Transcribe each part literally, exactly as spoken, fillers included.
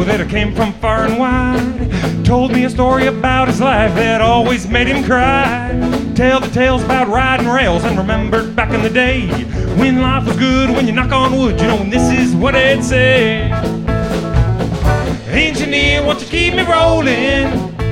know that I came from far and wide. Told me a story about his life that always made him cry. Tell the tales about riding rails and remembered back in the day when life was good, when you knock on wood, you know, and this is what it'd say. Engineer, won't you keep me rolling,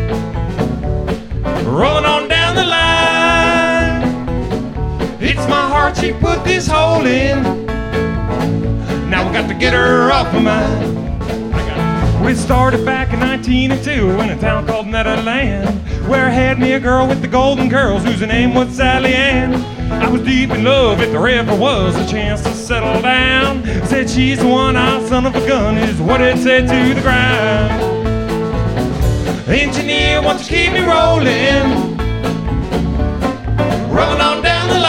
rolling on down the line. It's my heart she put this hole in, now we got to get her off my mind. We started back in nineteen oh two in a town called Netherland, where I had me a girl with the golden curls whose name was Sally Ann. I was deep in love if there ever was a chance to settle down. Said she's the one, our son of a gun is what it said to the ground. Engineer, won't you keep me rolling, rolling on down the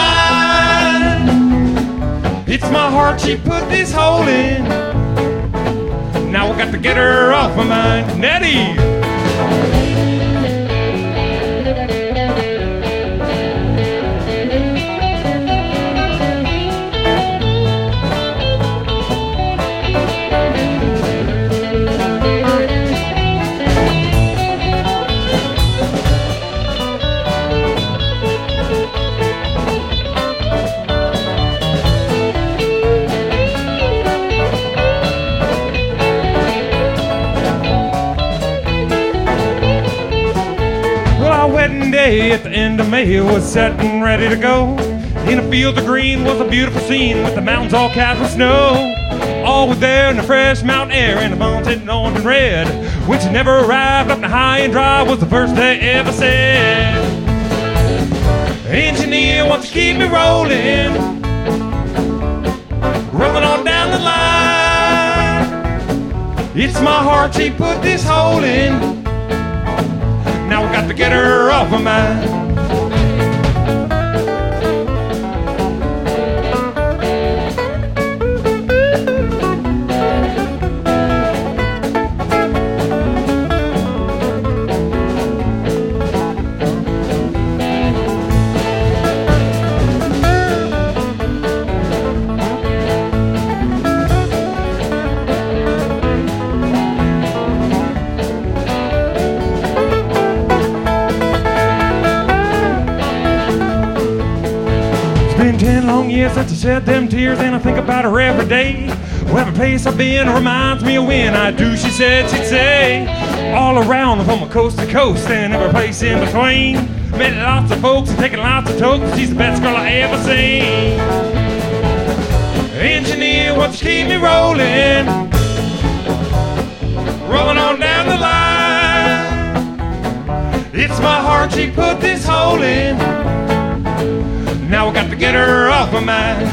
line. It's my heart she put this hole in, now we got to get her off my mind. Nettie! Wedding day at the end of May was set and ready to go. In a field of green was a beautiful scene with the mountains all capped with snow. All was there in the fresh mountain air and the mountain orange and red. When she never arrived up the high and dry was the first they ever said. Engineer, won't you keep me rolling, rolling on down the line. It's my heart she put this hole in, now we got to get her off my mind. Been ten long years since I shed them tears, and I think about her every day. Well, every place I've been reminds me of when I do, she said she'd say. All around from coast to coast and every place in between. Met lots of folks and taken lots of tokens. She's the best girl I ever seen. Engineer, won't you keep me rolling, rolling on down the line. It's my heart she put this hole in, now we got to get her off my mind.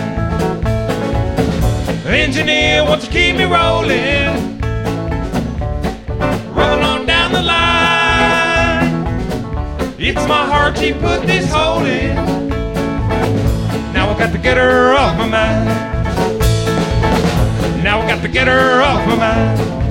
Engineer, won't you keep me rolling, rolling on down the line. It's my heart she put this hole in, now we got to get her off my mind. Now we got to get her off my mind.